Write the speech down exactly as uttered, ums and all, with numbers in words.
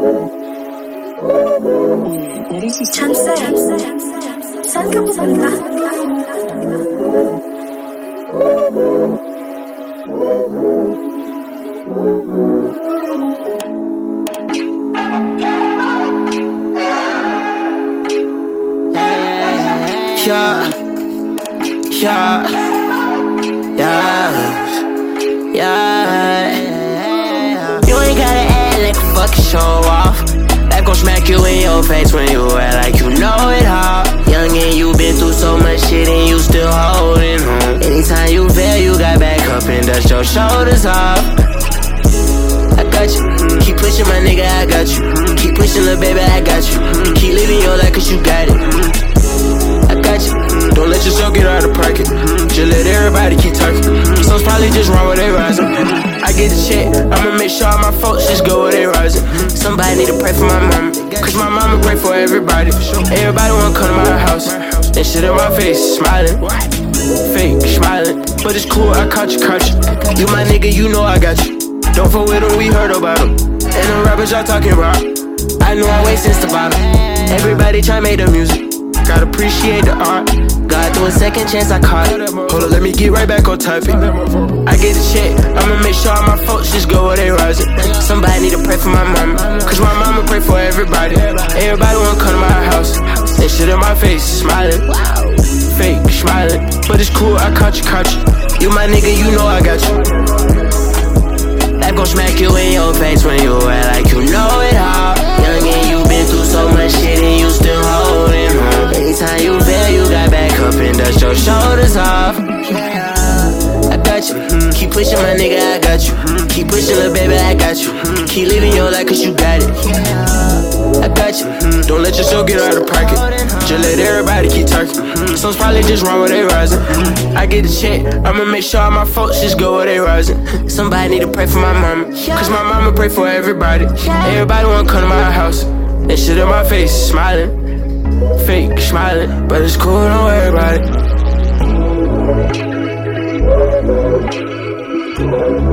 Chance, saan ka pupunta? Yeah, yeah, yeah, yeah. You ain't gotta act like a fucking show off. Life gon' smack you in your face when you act like you know it all. Young and you been through so much shit and you still holding on. Anytime you fail, you got back up and dust your shoulders off. I got you, keep pushing my nigga, I got you. Keep pushing little baby, I got you. Keep living your life cause you got it. I got you, don't let yourself get out of pocket. Just let everybody keep talking. So it's probably just wrong where they rising. I get the check, I'ma make sure all my folks just go where they rising. Somebody need to pray for my mama, cause my mama pray for everybody. Everybody wanna come to my house and shit in my face, smiling, fake, smiling. But it's cool, I caught you, caught you. You my nigga, you know I got you. Don't fuck with them, we heard about them. And the rappers y'all talking about, I knew I wait since the bottom. Everybody try make the music, gotta appreciate the art. God threw a second chance, I caught it. Hold on, let me get right back on topic. I get the check, I'ma make sure all my folks just go where they rising. Somebody need to pray for my mama, cause my mama pray for everybody. Everybody wanna come to my house and shit in my face, smiling, fake, smiling. But it's cool, I caught you, caught you. You my nigga, you know I got you. Life gon' smack you in your face when you act like you know it all. Young and you been through so much shit and you still holding on. Anytime you fail, you got back up and dust your shoulders off. I got you, keep pushing my nigga, I got you. Keep pushing little baby, I got you. Keep living your life cause you got it. I got you, don't let yourself get out of pocket. Just let everybody keep talking. So it's probably just wrong where they rising. I get the check, I'ma make sure all my folks just go where they rising. Somebody need to pray for my mama, cause my mama pray for everybody. Everybody wanna come to my house and shit in my face, smiling, fake, smiling. But it's cool, don't worry about it.